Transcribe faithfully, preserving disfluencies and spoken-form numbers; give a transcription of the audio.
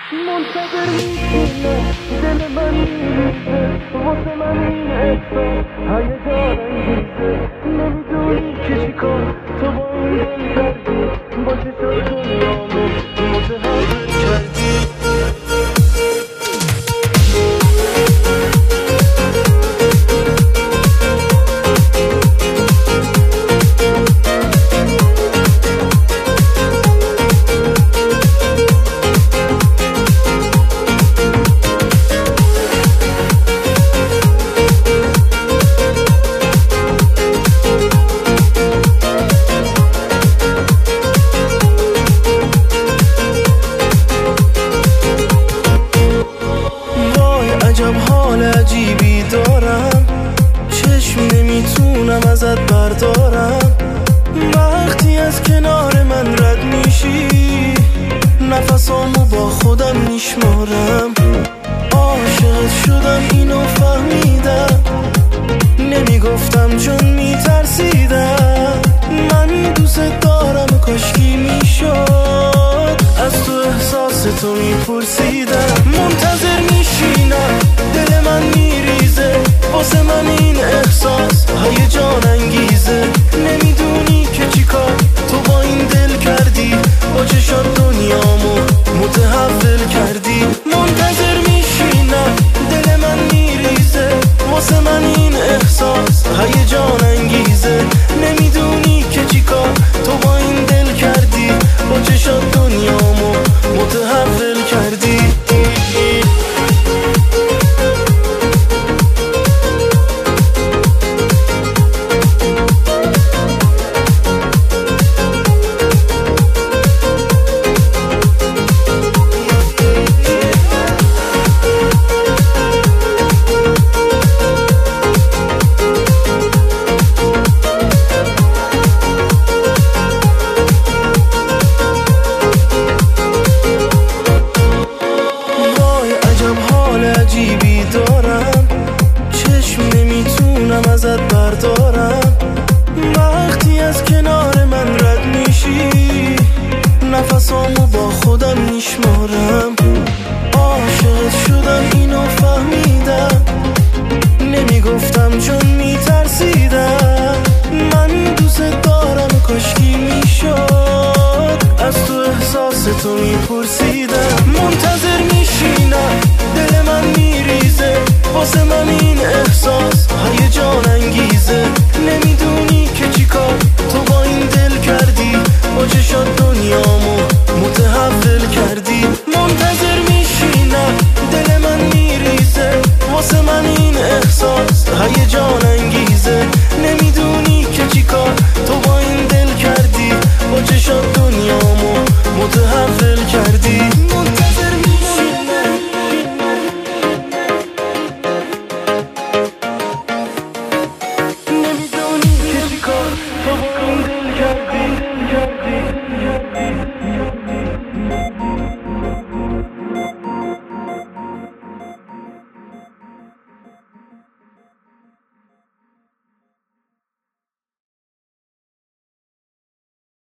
منتظر میشینه دل من میریزه واسه من این احساس هیجان انگیزه نمیدونی که چیکار تو با این دل کردی با چشات دنیامو متحول کردی عجب حال عجیبی دارم چشم نمیتونم ازت بردارم وقتی از کنار من رد میشی نفسامو با خودم میشمارم عاشقت شدم اینو فهمیدم نمیگفتم چون میترسیدم من دوست دارم کاشکی میشد از تو احساس تو میپرسیدم منتظر میشینم دل من میریزه واسه من این احساس هیجان انگیزه نمیدونی که چیکار تو با این دل کردی با چشات دنیامو متحول کردی منتظر میشینم دل من میریزه واسه من این احساس هیجان انگیزه نمیدونی که چیکار تو با این دل کردی با چشات دنیامو متحول کردی عجیبی دارم چشم نمیتونم ازت بردارم وقتی از کنار من رد میشی نفسامو با خودم میشمارم عاشقت شدم اینو فهمیدم نمیگفتم چون میترسیدم من دوست دارم کاشکی میشد از تو احساس تو میپرسیدم